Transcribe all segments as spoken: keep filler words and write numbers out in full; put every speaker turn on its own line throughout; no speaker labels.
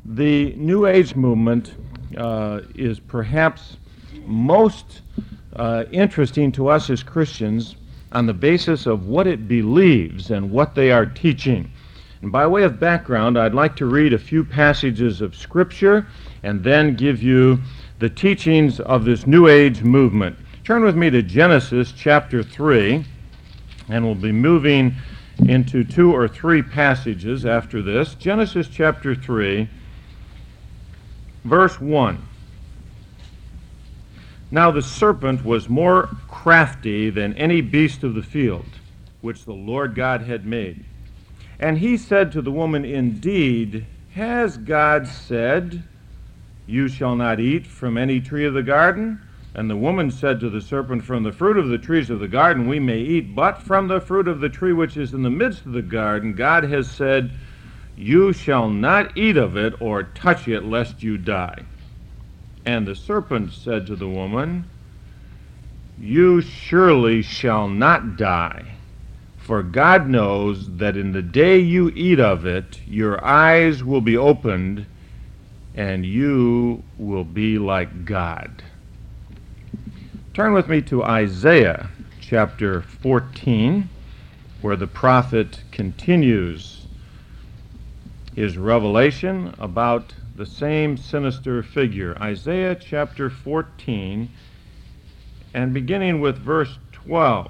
The New Age movement uh, is perhaps most uh, interesting to us as Christians on the basis of what it believes and what they are teaching. And by way of background, I'd like to read a few passages of Scripture and then give you the teachings of this New Age movement. Turn with me to Genesis chapter three, and we'll be moving into two or three passages after this. Genesis chapter three, verse one. Now the serpent was more crafty than any beast of the field, which the Lord God had made. And he said to the woman, Indeed, has God said, You shall not eat from any tree of the garden? And the woman said to the serpent, From the fruit of the trees of the garden we may eat, but from the fruit of the tree which is in the midst of the garden, God has said, You shall not eat of it or touch it, lest you die. And the serpent said to the woman, You surely shall not die, for God knows that in the day you eat of it, your eyes will be opened, and you will be like God. Turn with me to Isaiah chapter fourteen, where the prophet continues his revelation about the same sinister figure. Isaiah chapter fourteen, and beginning with verse twelve.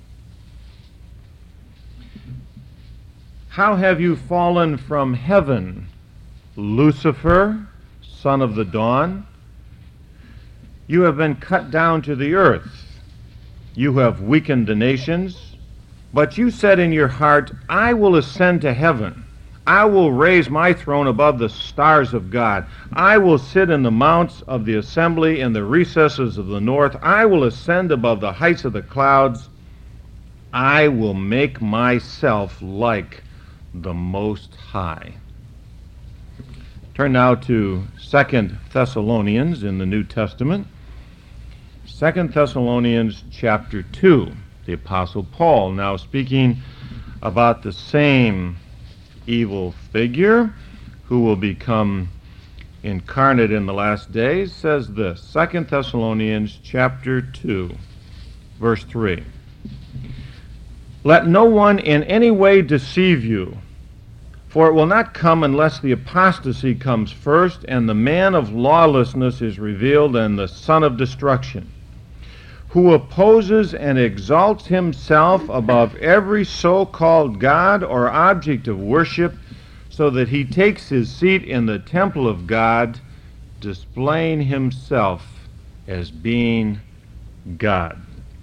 How have you fallen from heaven, Lucifer, son of the dawn? You have been cut down to the earth. You have weakened the nations. But you said in your heart, I will ascend to heaven. I will raise my throne above the stars of God. I will sit in the mounts of the assembly in the recesses of the north. I will ascend above the heights of the clouds. I will make myself like the Most High. Turn now to Second Thessalonians in the New Testament. Second Thessalonians chapter two. The Apostle Paul, now speaking about the same evil figure who will become incarnate in the last days, says this. Second Thessalonians chapter two, verse three. Let no one in any way deceive you, for it will not come unless the apostasy comes first, and the man of lawlessness is revealed, and the son of destruction, who opposes and exalts himself above every so-called God or object of worship, so that he takes his seat in the temple of God, displaying himself as being God.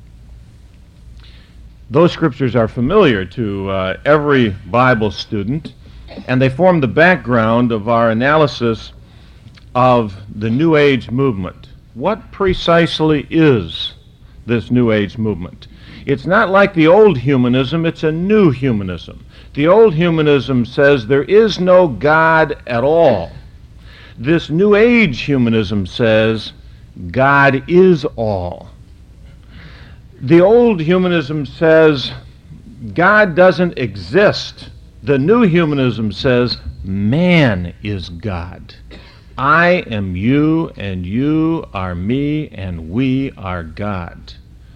Those scriptures are familiar to uh, every Bible student, and they form the background of our analysis of the New Age movement. What precisely is this New Age movement? It's not like the old humanism, it's a new humanism. The old humanism says there is no God at all. This New Age humanism says God is all. The old humanism says God doesn't exist. The new humanism says man is God. I am you, and you are me, and we are God.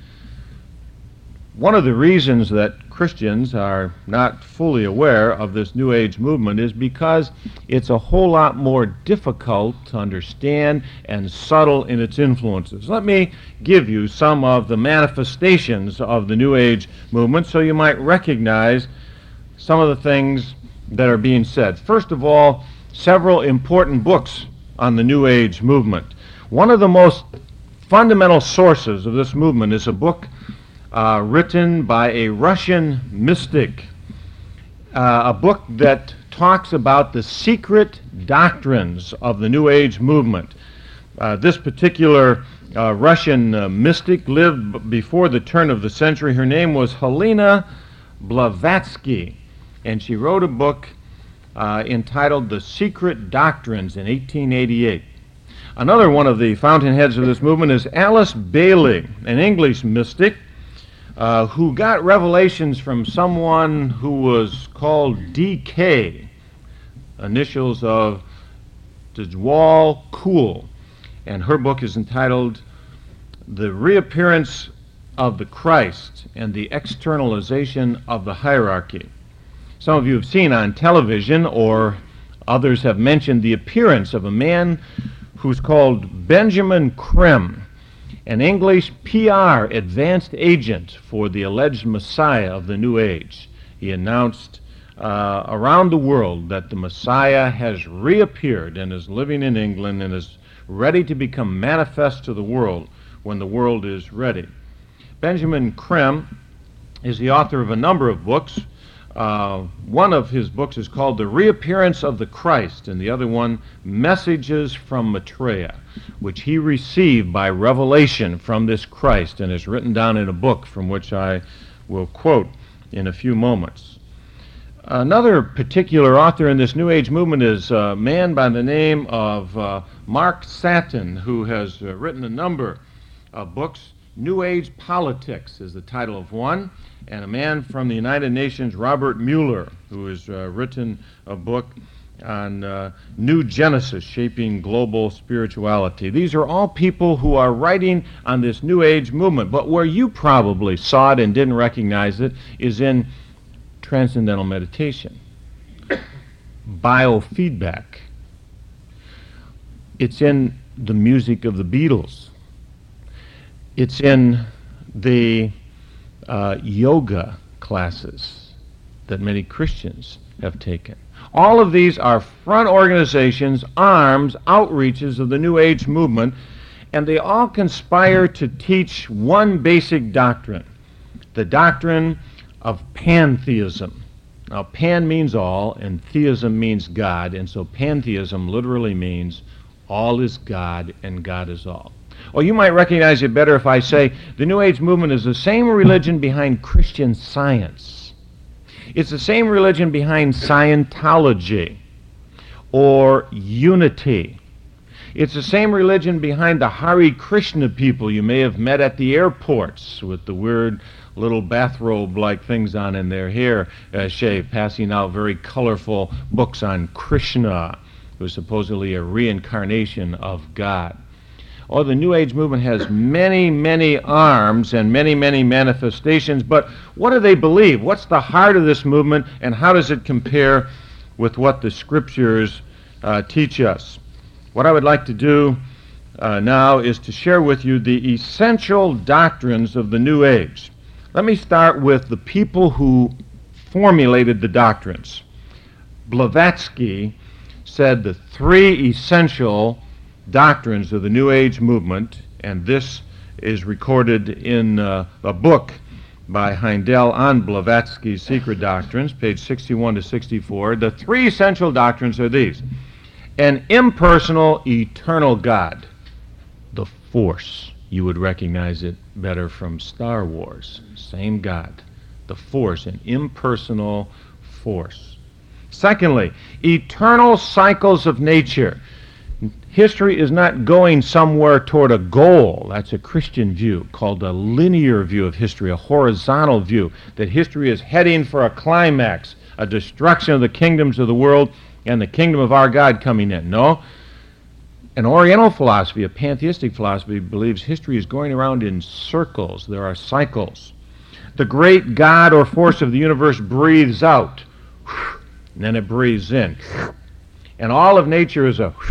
One of the reasons that Christians are not fully aware of this New Age movement is because it's a whole lot more difficult to understand and subtle in its influences. Let me give you some of the manifestations of the New Age movement so you might recognize some of the things that are being said. First of all, several important books on the New Age movement. One of the most fundamental sources of this movement is a book uh, written by a Russian mystic, uh, a book that talks about the secret doctrines of the New Age movement. Uh, this particular uh, Russian uh, mystic lived b- before the turn of the century. Her name was Helena Blavatsky, and she wrote a book uh, entitled The Secret Doctrines in eighteen eighty-eight. Another one of the fountainheads of this movement is Alice Bailey, an English mystic uh, who got revelations from someone who was called D K, initials of Djwal Khul, and her book is entitled The Reappearance of the Christ and the Externalization of the Hierarchy. Some of you have seen on television, or others have mentioned, the appearance of a man who's called Benjamin Creme, an English P R advanced agent for the alleged Messiah of the New Age. He announced uh, around the world that the Messiah has reappeared and is living in England and is ready to become manifest to the world when the world is ready. Benjamin Creme is the author of a number of books. Uh, one of his books is called The Reappearance of the Christ, and the other one, Messages from Maitreya, which he received by revelation from this Christ and is written down in a book from which I will quote in a few moments. Another particular author in this New Age movement is a man by the name of uh, Mark Satin, who has uh, written a number of books. New Age Politics is the title of one, and a man from the United Nations, Robert Mueller, who has uh, written a book on uh, New Genesis, Shaping Global Spirituality. These are all people who are writing on this New Age movement, but where you probably saw it and didn't recognize it is in transcendental meditation, biofeedback. It's in the music of the Beatles. It's in the uh, yoga classes that many Christians have taken. All of these are front organizations, arms, outreaches of the New Age movement, and they all conspire to teach one basic doctrine, the doctrine of pantheism. Now, pan means all, and theism means God, and so pantheism literally means all is God and God is all. Well, you might recognize it better if I say the New Age movement is the same religion behind Christian Science. It's the same religion behind Scientology or Unity. It's the same religion behind the Hare Krishna people you may have met at the airports with the weird little bathrobe-like things on in their hair uh, shaved, passing out very colorful books on Krishna, who is supposedly a reincarnation of God. Oh, the New Age movement has many, many arms and many, many manifestations, but what do they believe? What's the heart of this movement, and how does it compare with what the Scriptures uh, teach us? What I would like to do uh, now is to share with you the essential doctrines of the New Age. Let me start with the people who formulated the doctrines. Blavatsky said the three essential doctrines of the New Age movement, and this is recorded in uh, a book by Heindel on Blavatsky's Secret Doctrines, page sixty-one to sixty-four. The three essential doctrines are these: an impersonal, eternal God, the Force. You would recognize it better from Star Wars. Same God, the Force, an impersonal force. Secondly, eternal cycles of nature. History is not going somewhere toward a goal. That's a Christian view called a linear view of history, a horizontal view, that history is heading for a climax, a destruction of the kingdoms of the world and the kingdom of our God coming in. No. An Oriental philosophy, a pantheistic philosophy, believes history is going around in circles. There are cycles. The great God or force of the universe breathes out, and then it breathes in. And all of nature is a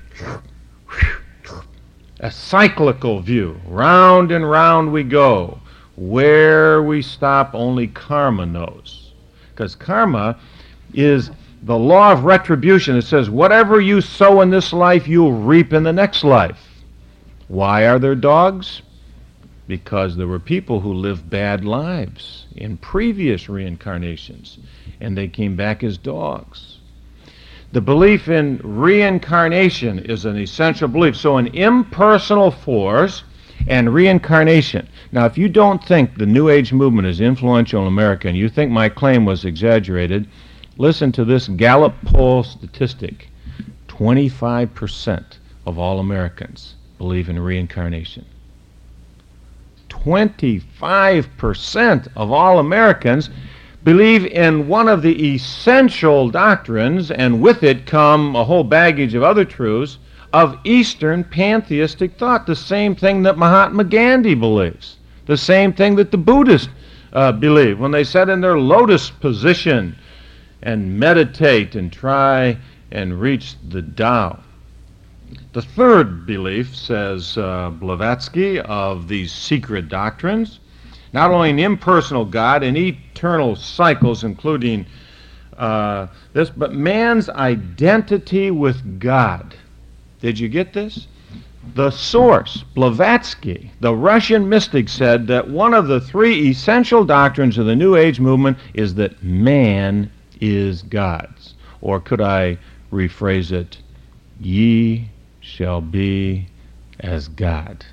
a cyclical view. Round and round we go. Where we stop, only karma knows. Because karma is the law of retribution. It says, whatever you sow in this life, you'll reap in the next life. Why are there dogs? Because there were people who lived bad lives in previous reincarnations, and they came back as dogs. The belief in reincarnation is an essential belief. So an impersonal force and reincarnation. Now, if you don't think the New Age movement is influential in America and you think my claim was exaggerated, listen to this Gallup poll statistic. twenty-five percent of all Americans believe in reincarnation. twenty-five percent of all Americans believe in one of the essential doctrines, and with it come a whole baggage of other truths, of Eastern pantheistic thought, the same thing that Mahatma Gandhi believes, the same thing that the Buddhists uh, believe when they sit in their lotus position and meditate and try and reach the Tao. The third belief, says uh, Blavatsky, of these secret doctrines, not only an impersonal God and eternal cycles, including uh, this, but man's identity with God. Did you get this? The source, Blavatsky, the Russian mystic, said that one of the three essential doctrines of the New Age movement is that man is God's. Or could I rephrase it? Ye shall be as God.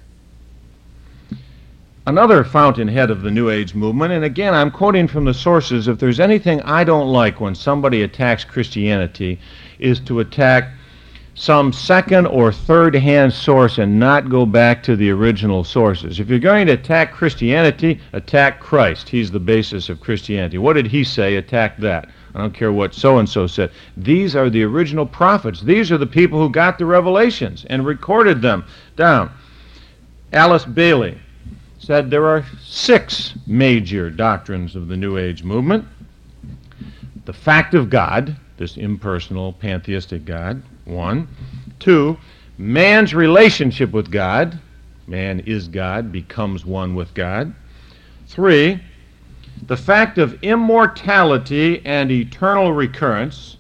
Another fountainhead of the New Age movement, and again I'm quoting from the sources, if there's anything I don't like when somebody attacks Christianity, is to attack some second or third hand source and not go back to the original sources. If you're going to attack Christianity, attack Christ. He's the basis of Christianity. What did he say? Attack that. I don't care what so-and-so said. These are the original prophets. These are the people who got the revelations and recorded them down. Alice Bailey said there are six major doctrines of the New Age movement. The fact of God, this impersonal, pantheistic God, one. Two, man's relationship with God. Man is God, becomes one with God. Three, the fact of immortality and eternal recurrence.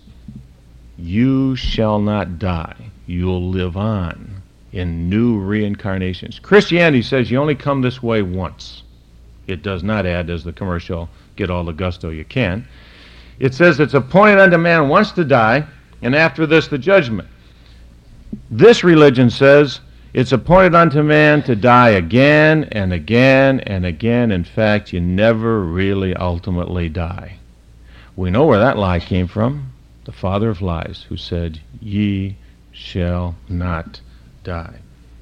You shall not die. You'll live on in new reincarnations. Christianity says you only come this way once. It does not add, as the commercial, get all the gusto you can. It says it's appointed unto man once to die, and after this the judgment. This religion says it's appointed unto man to die again and again and again. In fact, you never really ultimately die. We know where that lie came from. The father of lies, who said, ye shall not die.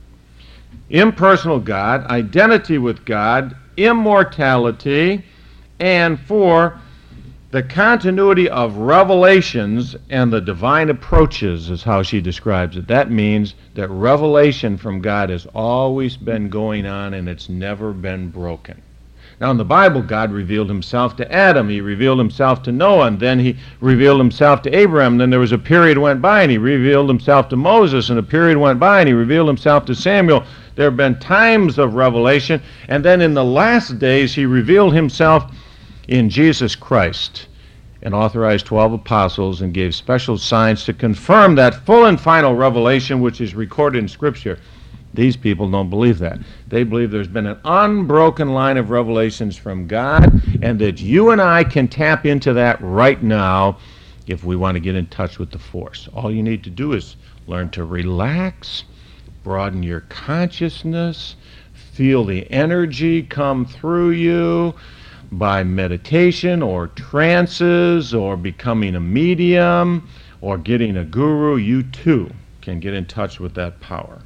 Impersonal God, identity with God, immortality, and four, the continuity of revelations and the divine approaches is how she describes it. That means that revelation from God has always been going on and it's never been broken. Now in the Bible, God revealed himself to Adam, he revealed himself to Noah, and then he revealed himself to Abraham. Then there was a period went by and he revealed himself to Moses, and a period went by and he revealed himself to Samuel. There have been times of revelation, and then in the last days he revealed himself in Jesus Christ, and authorized twelve apostles and gave special signs to confirm that full and final revelation which is recorded in Scripture. These people don't believe that. They believe there's been an unbroken line of revelations from God, and that you and I can tap into that right now if we want to get in touch with the force. All you need to do is learn to relax, broaden your consciousness, feel the energy come through you by meditation or trances or becoming a medium or getting a guru. You too can get in touch with that power.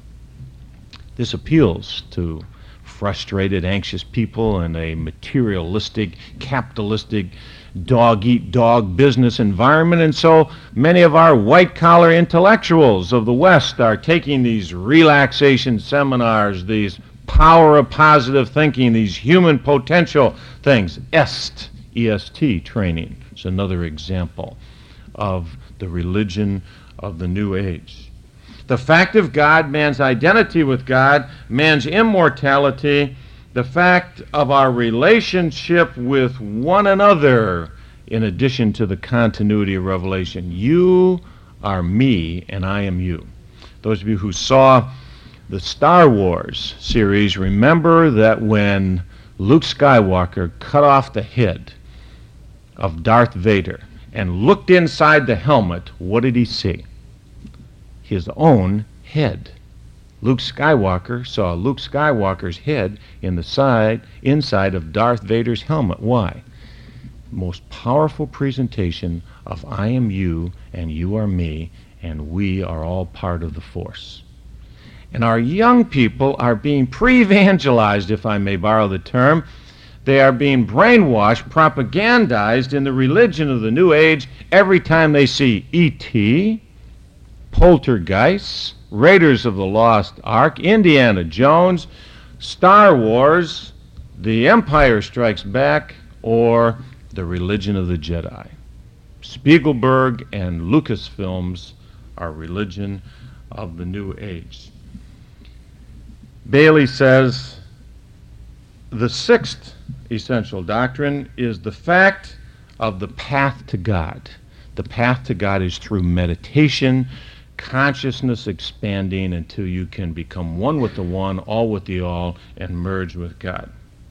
This appeals to frustrated, anxious people in a materialistic, capitalistic, dog-eat-dog business environment, and so many of our white-collar intellectuals of the West are taking these relaxation seminars, these power of positive thinking, these human potential things. E S T, E S T training is another example of the religion of the New Age. The fact of God, man's identity with God, man's immortality, the fact of our relationship with one another, in addition to the continuity of revelation. You are me and I am you. Those of you who saw the Star Wars series, remember that when Luke Skywalker cut off the head of Darth Vader and looked inside the helmet, what did he see? His own head. Luke Skywalker saw Luke Skywalker's head in the side, inside of Darth Vader's helmet. Why? Most powerful presentation of I am you and you are me and we are all part of the force. And our young people are being pre-evangelized, if I may borrow the term. They are being brainwashed, propagandized in the religion of the New Age every time they see E T, Poltergeists, Raiders of the Lost Ark, Indiana Jones, Star Wars, The Empire Strikes Back, or The Religion of the Jedi. Spielberg and Lucasfilms are religion of the New Age. Bailey says, the sixth essential doctrine is the fact of the path to God. The path to God is through meditation, consciousness expanding until you can become one with the one, all with the all, and merge with God.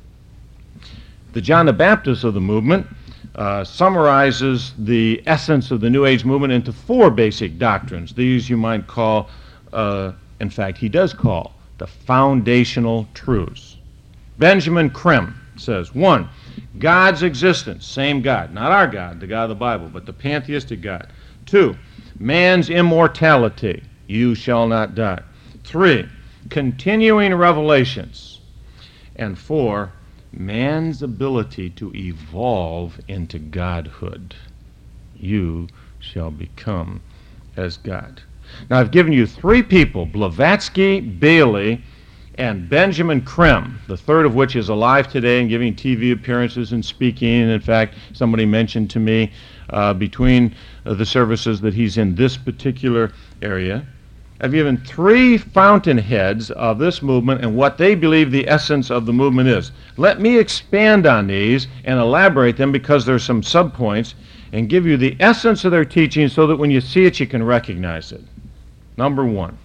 The John the Baptist of the movement uh, summarizes the essence of the New Age movement into four basic doctrines. These you might call, uh, in fact, he does call, the foundational truths. Benjamin Creme says, one, God's existence, same God, not our God, the God of the Bible, but the pantheistic God. Two, man's immortality, you shall not die. Three, continuing revelations. And four, man's ability to evolve into godhood. You shall become as God. Now, I've given you three people, Blavatsky, Bailey, and Benjamin Creme, the third of which is alive today and giving T V appearances and speaking. And in fact, somebody mentioned to me uh, between uh, the services that he's in this particular area. I've given three fountainheads of this movement and what they believe the essence of the movement is. Let me expand on these and elaborate them, because there's some subpoints, and give you the essence of their teaching so that when you see it, you can recognize it. Number one.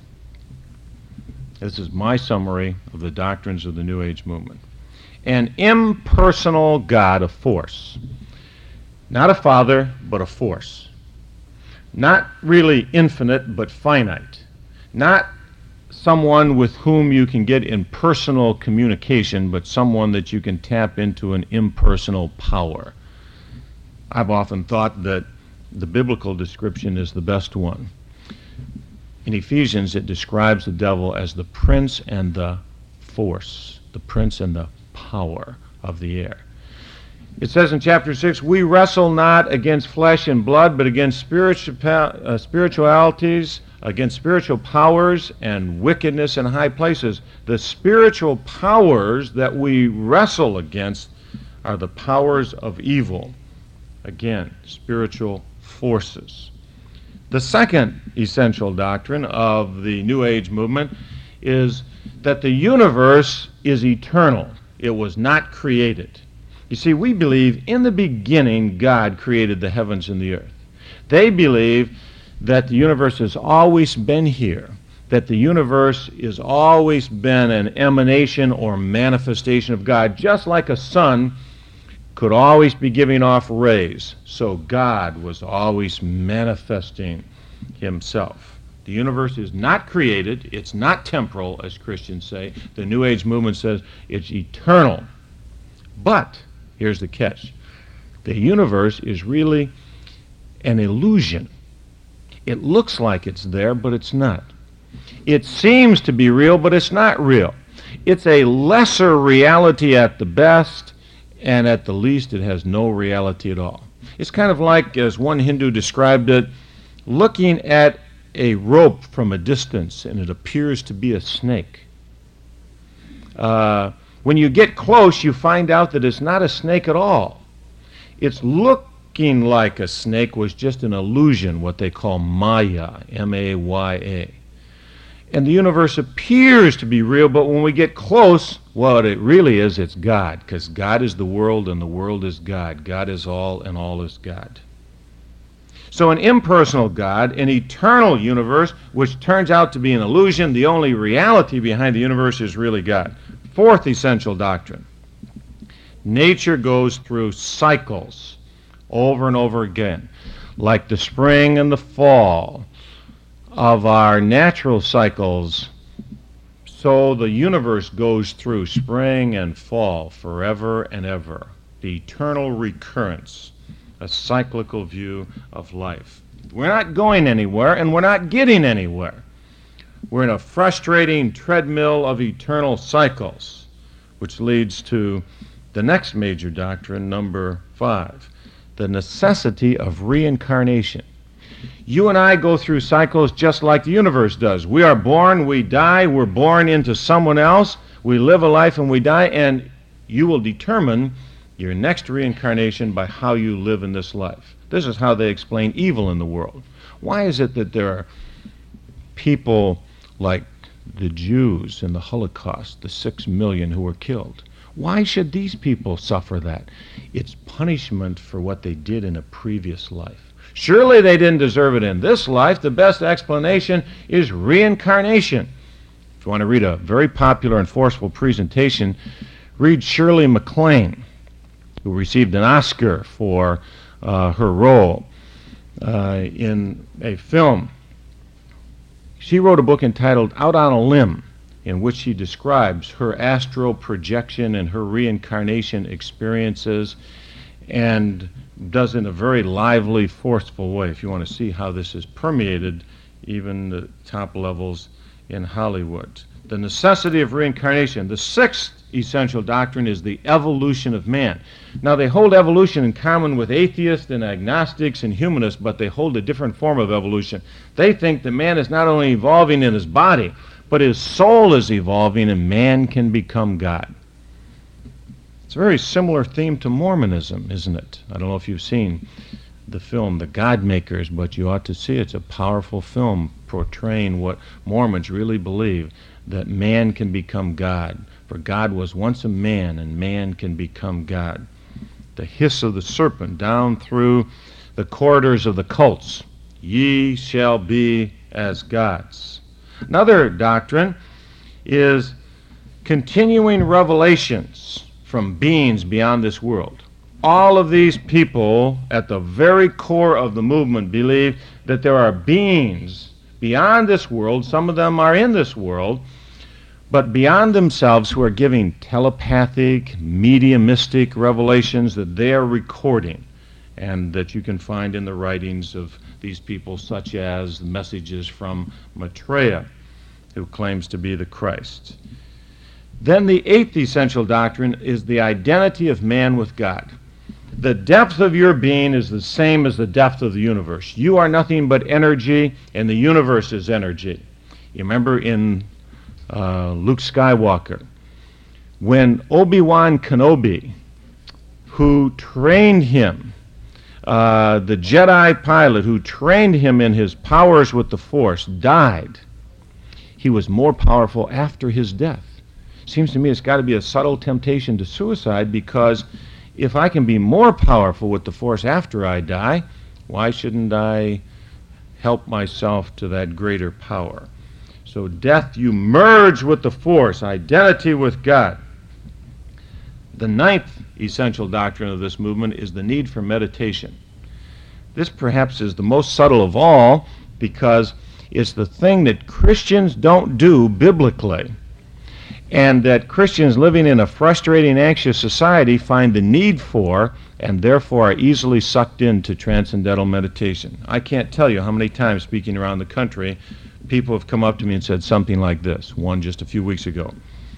This is my summary of the doctrines of the New Age movement. An impersonal God of force. Not a father, but a force. Not really infinite, but finite. Not someone with whom you can get impersonal communication, but someone that you can tap into an impersonal power. I've often thought that the biblical description is the best one. In Ephesians, it describes the devil as the prince and the force, the prince and the power of the air. It says in chapter six, we wrestle not against flesh and blood, but against spiritual, uh, spiritualities, against spiritual powers and wickedness in high places. The spiritual powers that we wrestle against are the powers of evil. Again, spiritual forces. The second essential doctrine of the New Age movement is that the universe is eternal. It was not created. You see, we believe in the beginning God created the heavens and the earth. They believe that the universe has always been here, that the universe has always been an emanation or manifestation of God, just like a sun could always be giving off rays. So God was always manifesting himself. The universe is not created. It's not temporal, as Christians say. The New Age movement says it's eternal. But, here's the catch. The universe is really an illusion. It looks like it's there, but it's not. It seems to be real, but it's not real. It's a lesser reality at the best, and at the least it has no reality at all. It's kind of like, as one Hindu described it, looking at a rope from a distance and it appears to be a snake. Uh, when you get close, you find out that it's not a snake at all. It's looking like a snake was just an illusion, what they call Maya, M A Y A. And the universe appears to be real, but when we get close, what it really is, it's God, because God is the world and the world is God. God is all and all is God. So an impersonal God, an eternal universe, which turns out to be an illusion, the only reality behind the universe is really God. Fourth essential doctrine. Nature goes through cycles over and over again, like the spring and the fall of our natural cycles. So the universe goes through spring and fall forever and ever. The eternal recurrence, a cyclical view of life. We're not going anywhere, and we're not getting anywhere. We're in a frustrating treadmill of eternal cycles, which leads to The next major doctrine, number five, the necessity of reincarnation. You and I go through cycles just like the universe does. We are born, we die, we're born into someone else, we live a life and we die, and you will determine your next reincarnation by how you live in this life. This is how they explain evil in the world. Why is it that there are people like the Jews in the Holocaust, the six million who were killed? Why should these people suffer that? It's punishment for what they did in a previous life. Surely they didn't deserve it in this life. The best explanation is reincarnation. If you want to read a very popular and forceful presentation, read Shirley MacLaine, who received an Oscar for uh, her role uh, in a film. She wrote a book entitled Out on a Limb, in which she describes her astral projection and her reincarnation experiences, and does it in a very lively, forceful way, if you want to see how this has permeated even the top levels in Hollywood. The necessity of reincarnation. The sixth essential doctrine is the evolution of man. Now, they hold evolution in common with atheists and agnostics and humanists, but they hold a different form of evolution. They think that man is not only evolving in his body, but his soul is evolving and man can become God. It's a very similar theme to Mormonism, isn't it? I don't know if you've seen the film The God Makers, but you ought to see it. It's a powerful film portraying what Mormons really believe, that man can become God. For God was once a man, and man can become God. The hiss of the serpent down through the corridors of the cults. Ye shall be as gods. Another doctrine is continuing revelations from beings beyond this world. All of these people at the very core of the movement believe that there are beings beyond this world, some of them are in this world, but beyond themselves, who are giving telepathic, mediumistic revelations that they are recording, and that you can find in the writings of these people, such as the messages from Maitreya, who claims to be the Christ. Then the eighth essential doctrine is the identity of man with God. The depth of your being is the same as the depth of the universe. You are nothing but energy, and the universe is energy. You remember in uh, Luke Skywalker, when Obi-Wan Kenobi, who trained him, uh, the Jedi pilot who trained him in his powers with the Force, died, he was more powerful after his death. Seems to me it's got to be a subtle temptation to suicide, because if I can be more powerful with the Force after I die, why shouldn't I help myself to that greater power? So death, you merge with the Force, identity with God. The ninth essential doctrine of this movement is the need for meditation. This perhaps is the most subtle of all, because it's the thing that Christians don't do biblically, and that Christians living in a frustrating, anxious society find the need for, and therefore are easily sucked into transcendental meditation. I can't tell you how many times, speaking around the country, people have come up to me and said something like this, one just a few weeks ago.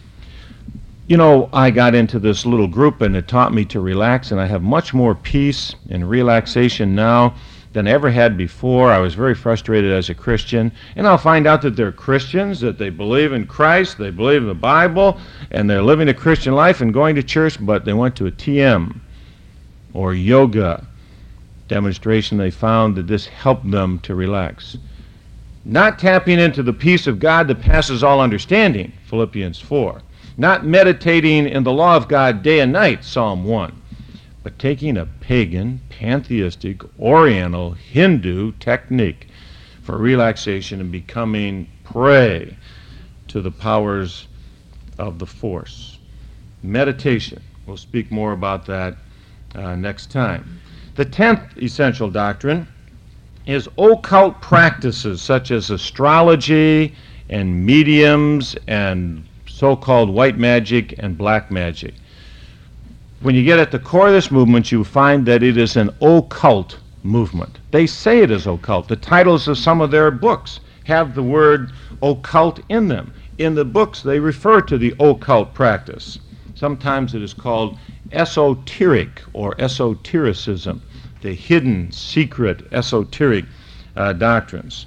You know, I got into this little group and it taught me to relax, and I have much more peace and relaxation now than I ever had before. I was very frustrated as a Christian, and I'll find out that they're Christians, that they believe in Christ, they believe in the Bible, and they're living a Christian life and going to church, but they went to a T M or yoga demonstration. They found that this helped them to relax. Not tapping into the peace of God that passes all understanding, Philippians four. Not meditating in the law of God day and night, Psalm one. But taking a pagan, pantheistic, Oriental, Hindu technique for relaxation and becoming prey to the powers of the Force. Meditation. We'll speak more about that uh, next time. The tenth essential doctrine is occult practices such as astrology and mediums and so-called white magic and black magic. When you get at the core of this movement, you find that it is an occult movement. They say it is occult. The titles of some of their books have the word occult in them. In the books, they refer to the occult practice. Sometimes it is called esoteric or esotericism, the hidden, secret, esoteric uh, doctrines.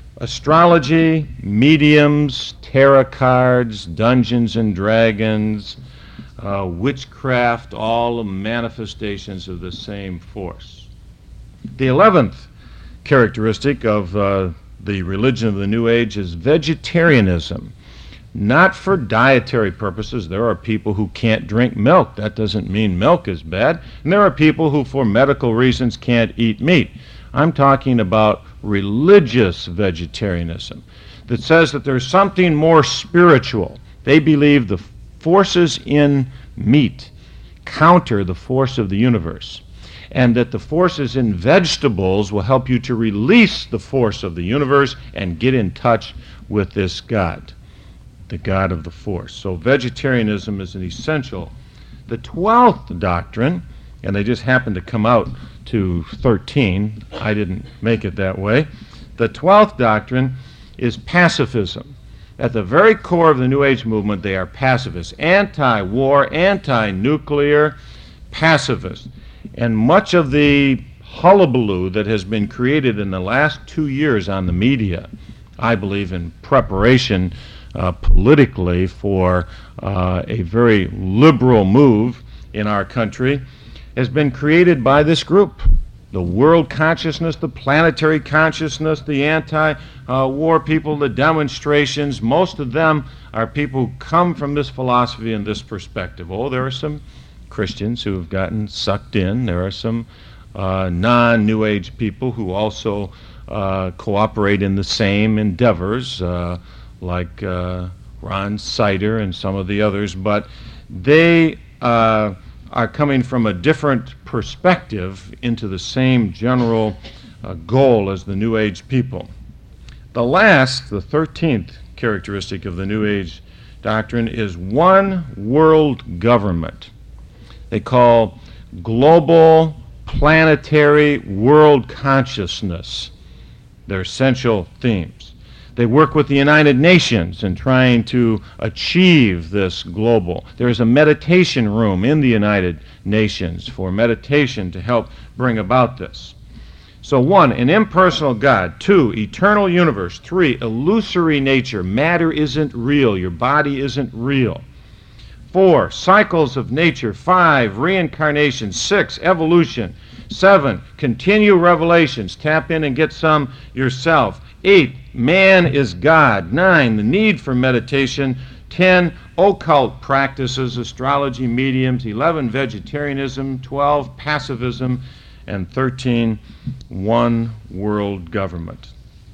Astrology, mediums, tarot cards, Dungeons and Dragons, uh, witchcraft, all manifestations of the same force. The eleventh characteristic of uh, the religion of the New Age is vegetarianism. Not for dietary purposes. There are people who can't drink milk. That doesn't mean milk is bad. And there are people who, for medical reasons, can't eat meat. I'm talking about religious vegetarianism that says that there's something more spiritual. They believe the forces in meat counter the force of the universe, and that the forces in vegetables will help you to release the force of the universe and get in touch with this God, the God of the force. So vegetarianism is an essential. The twelfth doctrine, and they just happened to come out to thirteen, I didn't make it that way. The twelfth doctrine is pacifism. At the very core of the New Age movement, they are pacifists, anti-war, anti-nuclear, pacifists. And much of the hullabaloo that has been created in the last two years on the media, I believe in preparation uh, politically for uh, a very liberal move in our country, has been created by this group. The world consciousness, the planetary consciousness, the anti-war people, the demonstrations, most of them are people who come from this philosophy and this perspective. Oh, there are some Christians who have gotten sucked in. There are some uh, non-New Age people who also uh, cooperate in the same endeavors, uh, like uh, Ron Sider and some of the others, but they uh, are coming from a different perspective into the same general uh, goal as the New Age people. The last, the thirteenth characteristic of the New Age doctrine is one world government. They call global, planetary, world consciousness their essential themes. They work with the United Nations in trying to achieve this global. There's a meditation room in the United Nations for meditation to help bring about this. So one, an impersonal God. Two, eternal universe. Three, illusory nature. Matter isn't real. Your body isn't real. Four, cycles of nature. Five, reincarnation. Six, evolution. Seven, continue revelations. Tap in and get some yourself. Eight, man is God. Nine, the need for meditation. Ten, occult practices, astrology, mediums. Eleven, vegetarianism. Twelve, pacifism. And thirteen, one world government.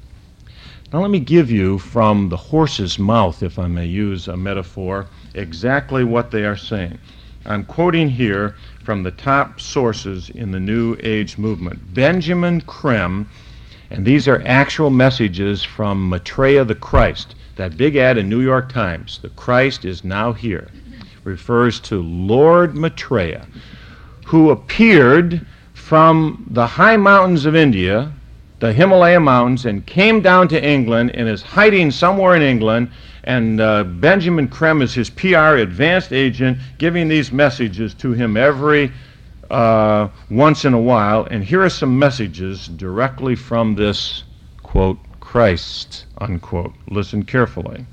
Now let me give you from the horse's mouth, if I may use a metaphor, exactly what they are saying. I'm quoting here from the top sources in the New Age movement. Benjamin Creme, and these are actual messages from Maitreya the Christ. That big ad in New York Times, "The Christ is now here," refers to Lord Maitreya, who appeared from the high mountains of India, the Himalaya mountains, and came down to England and is hiding somewhere in England, and uh, Benjamin Creme is his P R advanced agent, giving these messages to him every uh, once in a while. And here are some messages directly from this, quote, Christ, unquote. Listen carefully.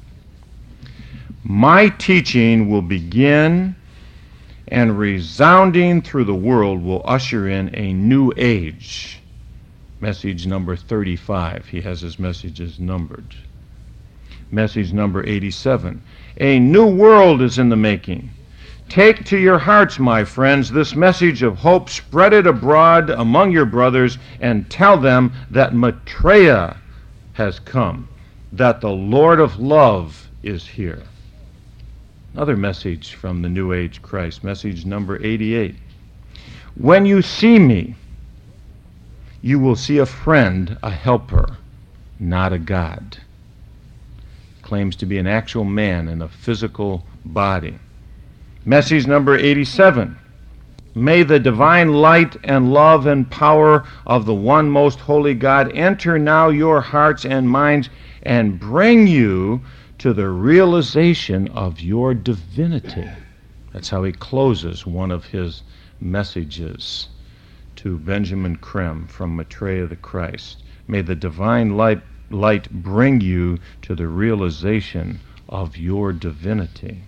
"My teaching will begin, and resounding through the world will usher in a new age." Message number thirty-five. He has his messages numbered. Message number eighty-seven. "A new world is in the making. Take to your hearts, my friends, this message of hope, spread it abroad among your brothers, and tell them that Maitreya has come, that the Lord of love is here." Another message from the New Age Christ, message number eighty-eight. "When you see me, you will see a friend, a helper, not a God." Claims to be an actual man in a physical body. Message number eighty-seven. "May the divine light and love and power of the one most holy God enter now your hearts and minds and bring you to the realization of your divinity." That's how he closes one of his messages to Benjamin Krem from Maitreya the Christ. May the divine light, light bring you to the realization of your divinity.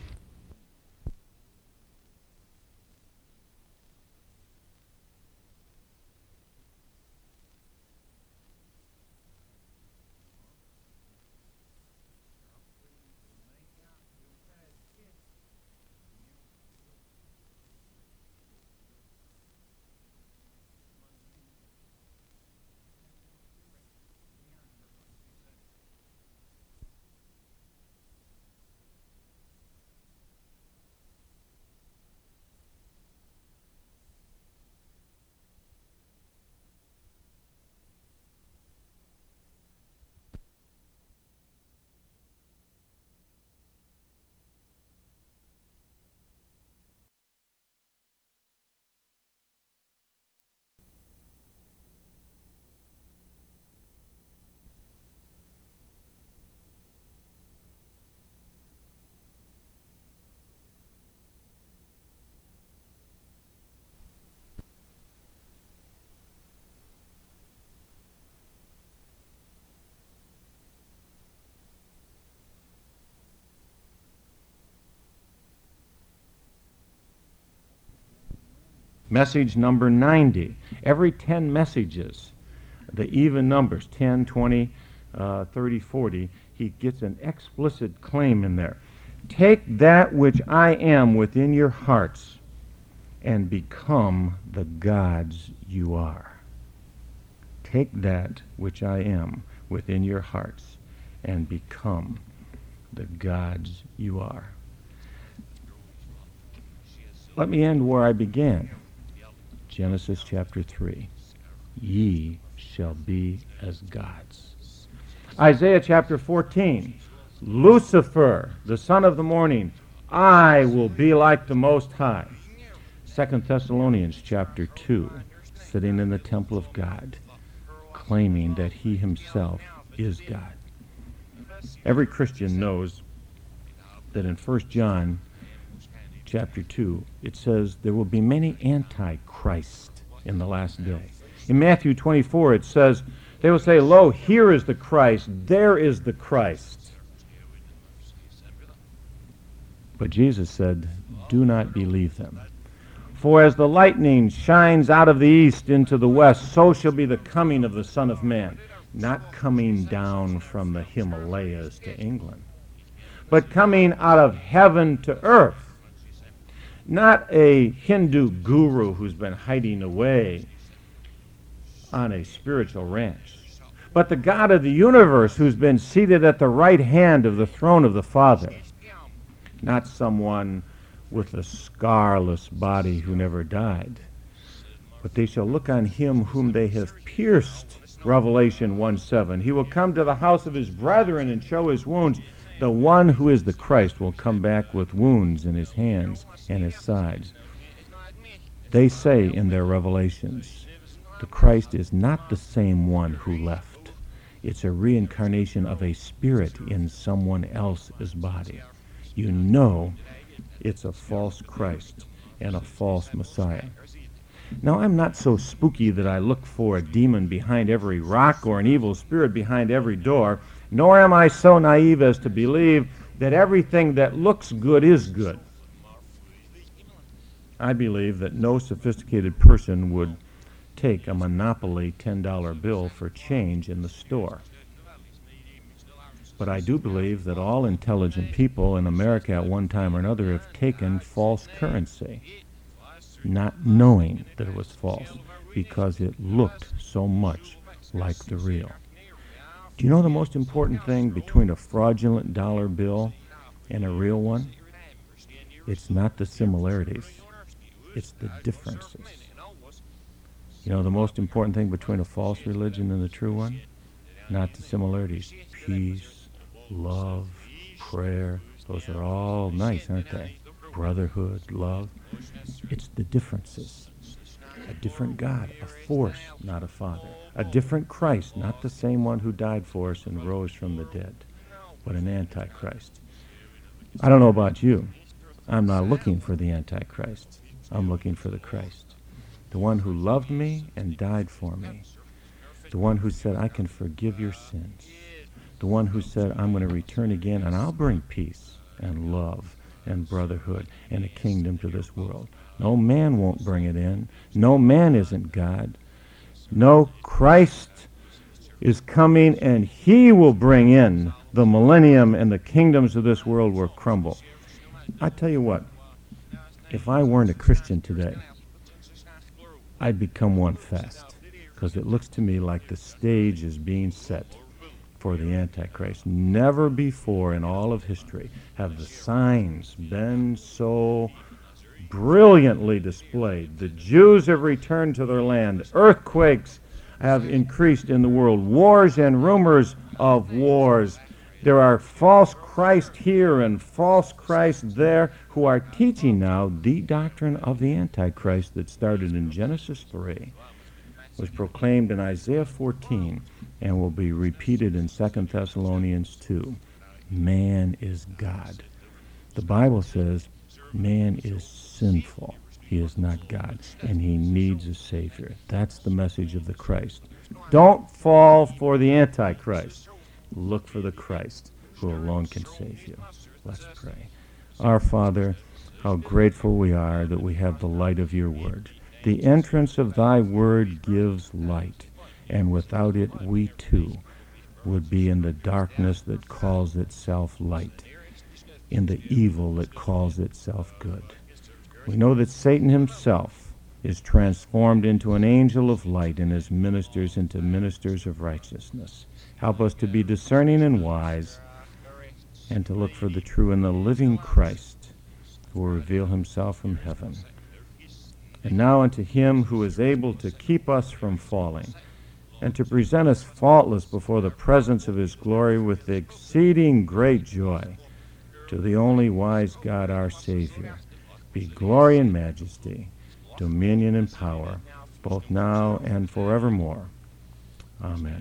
Message number ninety. Every ten messages, the even numbers, ten, twenty, uh, thirty, forty, he gets an explicit claim in there. Take that which I am within your hearts and become the gods you are. Take that which I am within your hearts and become the gods you are. Let me end where I began. Genesis chapter three. Ye shall be as gods. Isaiah chapter fourteen. Lucifer, the son of the morning, I will be like the Most High. Second Thessalonians chapter two. Sitting in the temple of God, claiming that he himself is God. Every Christian knows that in First John chapter two, it says there will be many antichrists in the last day. In Matthew twenty-four, it says, they will say, lo, here is the Christ, there is the Christ. But Jesus said, do not believe them. For as the lightning shines out of the east into the west, so shall be the coming of the Son of Man. Not coming down from the Himalayas to England, but coming out of heaven to earth. Not a Hindu guru who's been hiding away on a spiritual ranch, but the God of the universe who's been seated at the right hand of the throne of the Father. Not someone with a scarless body who never died, but they shall look on him whom they have pierced. Revelation one seven. He will come to the house of his brethren and show his wounds. The one who is the Christ will come back with wounds in his hands and his sides. They say in their revelations, the Christ is not the same one who left. It's a reincarnation of a spirit in someone else's body. You know it's a false Christ and a false Messiah. Now, I'm not so spooky that I look for a demon behind every rock or an evil spirit behind every door, nor am I so naive as to believe that everything that looks good is good. I believe that no sophisticated person would take a Monopoly ten dollar bill for change in the store. But I do believe that all intelligent people in America at one time or another have taken false currency, not knowing that it was false, because it looked so much like the real. Do you know the most important thing between a fraudulent dollar bill and a real one? It's not the similarities, it's the differences. You know the most important thing between a false religion and the true one? Not the similarities. Peace, love, prayer, those are all nice, aren't they? Brotherhood, love. It's the differences. A different God, a force, not a father. A different Christ, not the same one who died for us and rose from the dead, but an antichrist. I don't know about you, I'm not looking for the Antichrist. I'm looking for the Christ. The one who loved me and died for me. The one who said, I can forgive your sins. The one who said, I'm going to return again and I'll bring peace and love and brotherhood and a kingdom to this world. No man won't bring it in. No man isn't God. No, Christ is coming and he will bring in the millennium, and the kingdoms of this world will crumble. I tell you what, if I weren't a Christian today, I'd become one fast, because it looks to me like the stage is being set for the Antichrist. Never before in all of history have the signs been so brilliantly displayed. The Jews have returned to their land. Earthquakes have increased in the world. Wars and rumors of wars. There are false Christ here and false Christ there who are teaching now the doctrine of the Antichrist that started in Genesis three, was proclaimed in Isaiah fourteen, and will be repeated in Second Thessalonians two. Man is God. The Bible says man is sinful. He is not God, and he needs a Savior. That's the message of the Christ. Don't fall for the Antichrist. Look for the Christ, who alone can save you. Let's pray. Our Father, how grateful we are that we have the light of your word. The entrance of thy word gives light, and without it we too would be in the darkness that calls itself light, in the evil that calls itself good. We know that Satan himself is transformed into an angel of light and his ministers into ministers of righteousness. Help us to be discerning and wise, and to look for the true and the living Christ, who will reveal himself from heaven. And now unto him who is able to keep us from falling, and to present us faultless before the presence of his glory with exceeding great joy, to the only wise God our Savior, be glory and majesty, dominion and power, both now and forevermore. Amen.